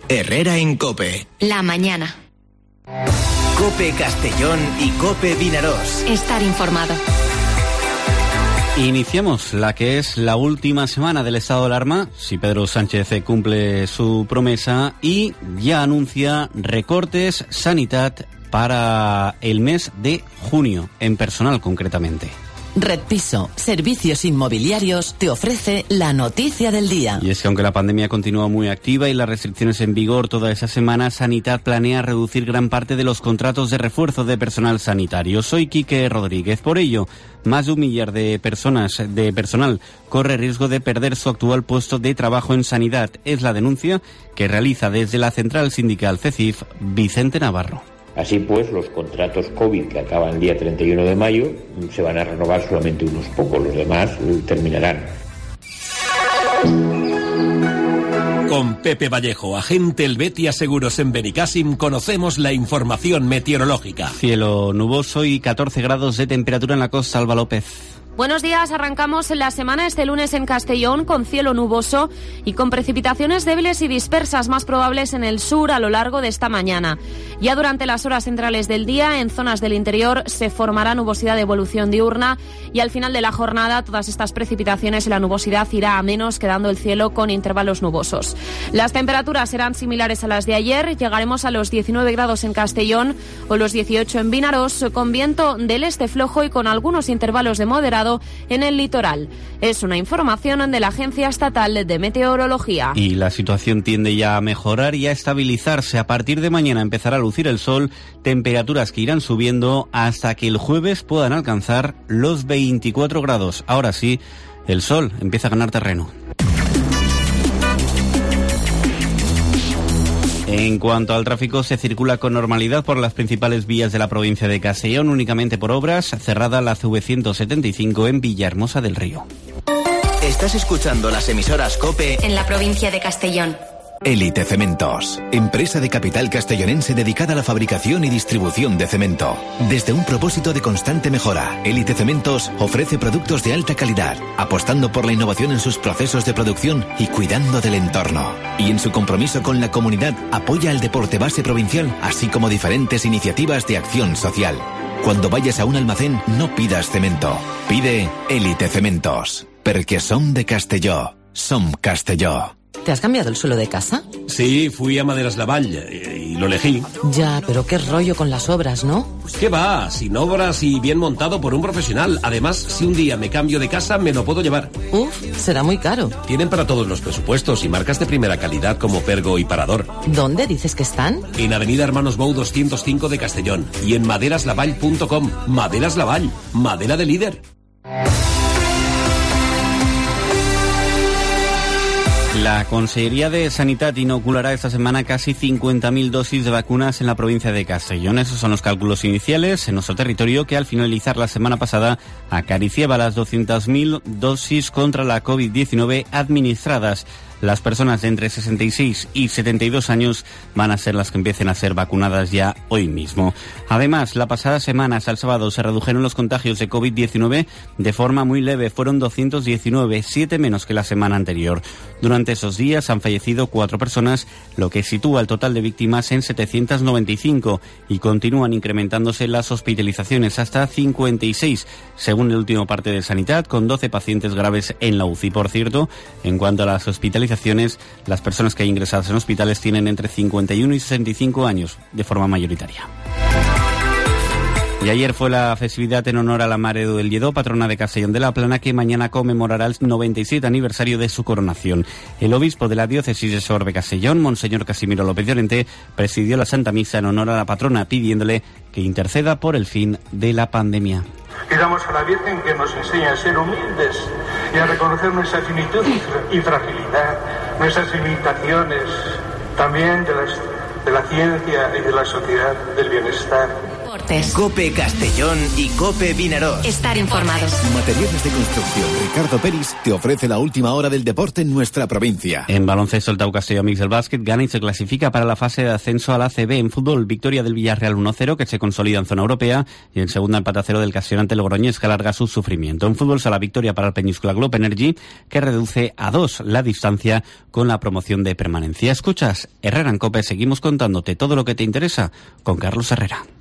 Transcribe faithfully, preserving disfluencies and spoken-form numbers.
Herrera en COPE. La mañana. COPE Castellón y COPE Vinarós. Estar informado. Iniciamos la que es la última semana del estado de alarma, si Pedro Sánchez cumple su promesa, y ya anuncia recortes sanidad para el mes de junio, en personal concretamente. Red Piso, servicios inmobiliarios, te ofrece la noticia del día. Y es que aunque la pandemia continúa muy activa y las restricciones en vigor toda esa semana, Sanidad planea reducir gran parte de los contratos de refuerzo de personal sanitario. Soy Quique Rodríguez. Por ello, más de un millar de personas de personal corre riesgo de perder su actual puesto de trabajo en Sanidad. Es la denuncia que realiza desde la central sindical CECIF Vicente Navarro. Así pues, los contratos COVID que acaban el día treinta y uno de mayo se van a renovar solamente unos pocos, los demás terminarán. Con Pepe Vallejo, agente Helvetia Seguros en Benicàssim, conocemos la información meteorológica. Cielo nuboso y catorce grados de temperatura en la costa. Alba López. Buenos días, arrancamos la semana este lunes en Castellón con cielo nuboso y con precipitaciones débiles y dispersas más probables en el sur a lo largo de esta mañana. Ya durante las horas centrales del día, en zonas del interior se formará nubosidad de evolución diurna y al final de la jornada todas estas precipitaciones y la nubosidad irá a menos, quedando el cielo con intervalos nubosos. Las temperaturas serán similares a las de ayer, llegaremos a los diecinueve grados en Castellón o los dieciocho en Vinarós, con viento del este flojo y con algunos intervalos de moderado en el litoral. Es una información de la Agencia Estatal de Meteorología. Y la situación tiende ya a mejorar y a estabilizarse. A partir de mañana empezará a lucir el sol, temperaturas que irán subiendo hasta que el jueves puedan alcanzar los veinticuatro grados. Ahora sí, el sol empieza a ganar terreno. En cuanto al tráfico, se circula con normalidad por las principales vías de la provincia de Castellón, únicamente por obras, cerrada la C V ciento setenta y cinco en Villahermosa del Río. Estás escuchando las emisoras COPE en la provincia de Castellón. Élite Cementos, empresa de capital castellonense dedicada a la fabricación y distribución de cemento. Desde un propósito de constante mejora, Élite Cementos ofrece productos de alta calidad, apostando por la innovación en sus procesos de producción y cuidando del entorno. Y en su compromiso con la comunidad, apoya el deporte base provincial, así como diferentes iniciativas de acción social. Cuando vayas a un almacén, no pidas cemento. Pide Élite Cementos, porque son de Castelló, son Castelló. ¿Te has cambiado el suelo de casa? Sí, fui a Maderas Lavall y lo elegí. Ya, pero qué rollo con las obras, ¿no? ¿Qué va? Sin obras y bien montado por un profesional. Además, si un día me cambio de casa, me lo puedo llevar. Uf, será muy caro. Tienen para todos los presupuestos y marcas de primera calidad como Pergo y Parador. ¿Dónde dices que están? En Avenida Hermanos Bou doscientos cinco de Castellón y en maderas lavall punto com. Maderas Lavall, madera de líder. La Consellería de Sanidad inoculará esta semana casi cincuenta mil dosis de vacunas en la provincia de Castellón. Esos son los cálculos iniciales en nuestro territorio, que al finalizar la semana pasada acariciaba las doscientas mil dosis contra la COVID diecinueve administradas. Las personas de entre sesenta y seis y setenta y dos años van a ser las que empiecen a ser vacunadas ya hoy mismo. Además, la pasada semana, hasta el sábado, se redujeron los contagios de COVID diecinueve de forma muy leve. Fueron doscientos diecinueve, siete menos que la semana anterior. Durante esos días han fallecido cuatro personas, lo que sitúa el total de víctimas en setecientos noventa y cinco, y continúan incrementándose las hospitalizaciones hasta cincuenta y seis, según el último parte de Sanidad, con doce pacientes graves en la U C I. Por cierto, en cuanto a las hospitalizaciones, las personas que hay ingresadas en hospitales tienen entre cincuenta y uno y sesenta y cinco años, de forma mayoritaria. Y ayer fue la festividad en honor a la Mare del Lledó, patrona de Castellón de la Plana, que mañana conmemorará el noventa y siete aniversario de su coronación. El obispo de la diócesis de Sorbe Castellón, Monseñor Casimiro López Llorente, presidió la Santa Misa en honor a la patrona, pidiéndole que interceda por el fin de la pandemia. Pidamos a la Virgen que nos enseñe a ser humildes y a reconocer nuestra finitud y fragilidad, nuestras limitaciones, también de la, de la ciencia y de la sociedad del bienestar. deportes. COPE Castellón y COPE Vinaroz. Estar informados. Materiales de construcción Ricardo Peris te ofrece la última hora del deporte en nuestra provincia. En baloncesto, el Tau Castelló Mix del Básquet gana y se clasifica para la fase de ascenso a la A C B. En fútbol, victoria del Villarreal uno cero, que se consolida en zona europea, y en segunda empate a cero del Castellón ante Logroñés, que alarga su sufrimiento. En fútbol, la victoria para el Peñíscola Globe Energy, que reduce a dos la distancia con la promoción de permanencia. Escuchas Herrera en COPE, seguimos contándote todo lo que te interesa con Carlos Herrera.